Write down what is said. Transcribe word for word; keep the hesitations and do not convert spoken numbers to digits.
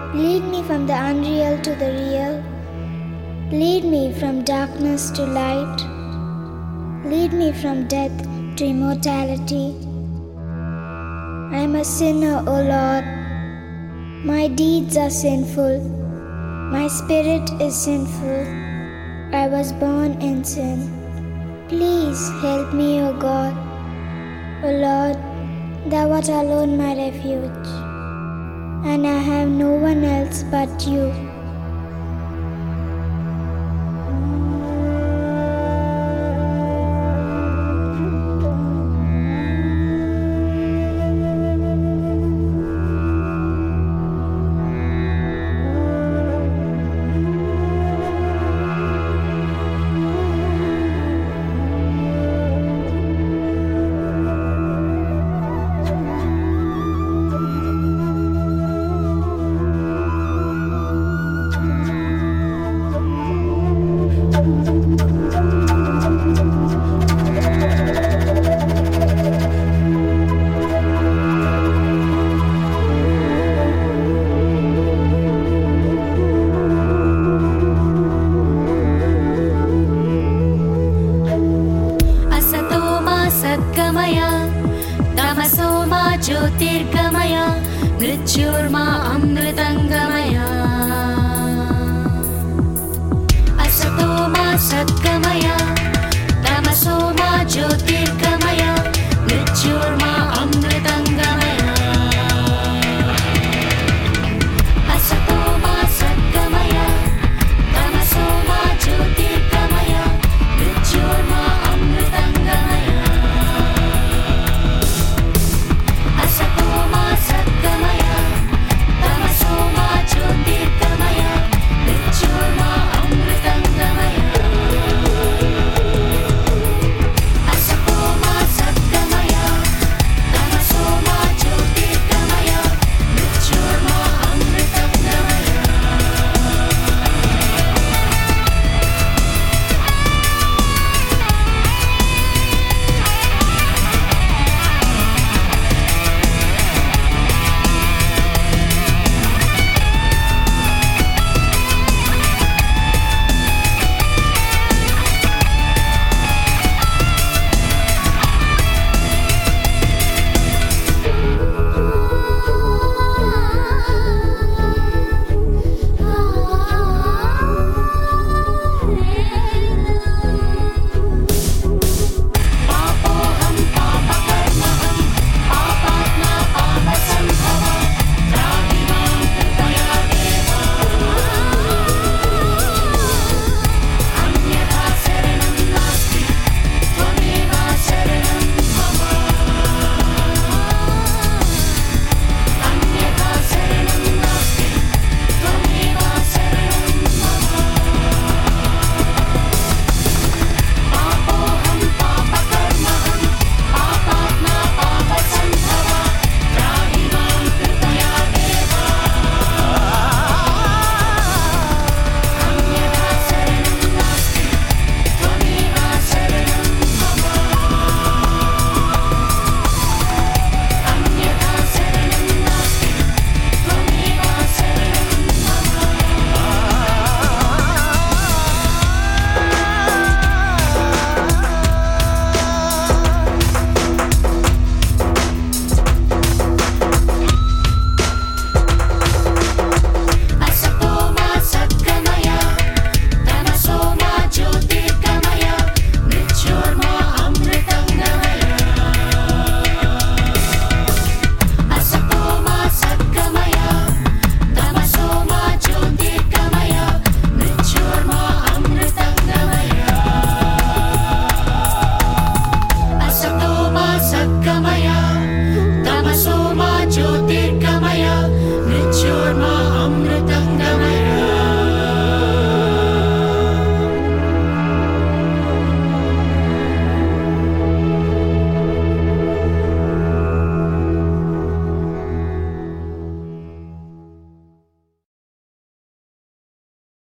Lead me from the unreal to the real. Lead me from darkness to light. Lead me from death to immortality. I am a sinner, O Lord. My deeds are sinful. My spirit is sinful. I was born in sin. Please help me, O God. O Lord, Thou art alone my refuge, and I have no one else but You. तमसोमा ज्योतिर्गमय मृत्युर्मा अमृतंगमय असतोमा सद्गमय तमसोमा ज्योतिर्गमय